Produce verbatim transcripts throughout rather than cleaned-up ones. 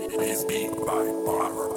Please beat by Barber.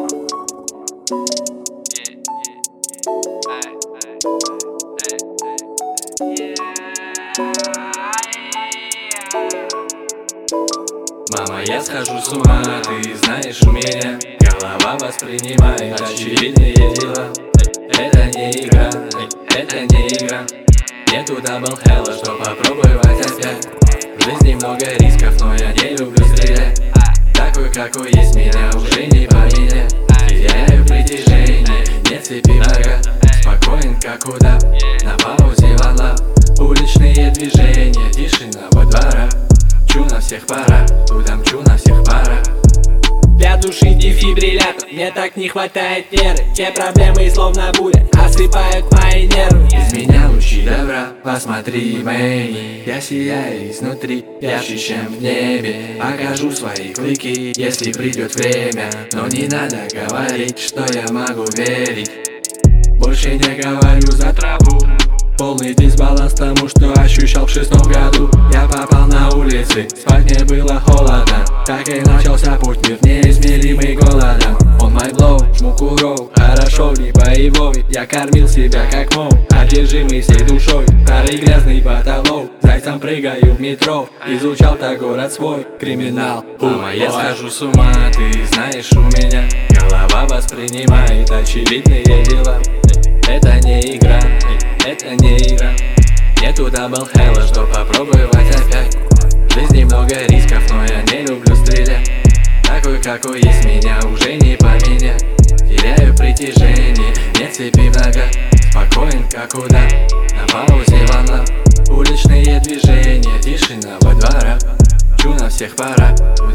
Мама, я схожу с ума, ты знаешь, у меня голова воспринимает очевидные дела. Это не игра, это не игра. Нету даблхелла, что попробовать опять. В жизни много рисков, но я не люблю стрелять. Такой, какой есть, меня уже не поменять. Теряю притяжение, нет цепи врага. Спокоен, как удав, на паузе ванлав. Уличные движения, тишина во дворах. Чу на всех пара, туда мчу на всех пара. Для души дефибриллятор, мне так не хватает веры. Те проблемы словно буря осыпают мои нервы. Из меня лучи добра, посмотри мои. Я сияю изнутри, ярче, чем в небе. Покажу свои клыки, если придет время. Но не надо говорить, что я могу верить. Больше не говорю за траву. Полный дисбаланс тому, что ощущал в шестом году. Я попал на улицы, спать мне было холодно. Так и начался путь, мир неизмеримый голодом. Он мой блоу, жму курок, хорошо, не боевой. Я кормил себя как мог, одержимый всей душой. Старый грязный потолок, зайцем прыгаю в метро. Изучал-то город свой, криминал. Мама, я схожу с ума, ты знаешь, у меня голова воспринимает очевидные дела. Это не игра, это не игра. Нету даблхелла, что попробовать опять. В жизни много рисков, но я не люблю стрелять. Такой, какой есть, меня уже не поменять. Теряю притяжение, нет цепи в ногах. Спокоен, как удав, на паузе ванлав. Уличные движения, тишина во дворах. Чу на всех пара.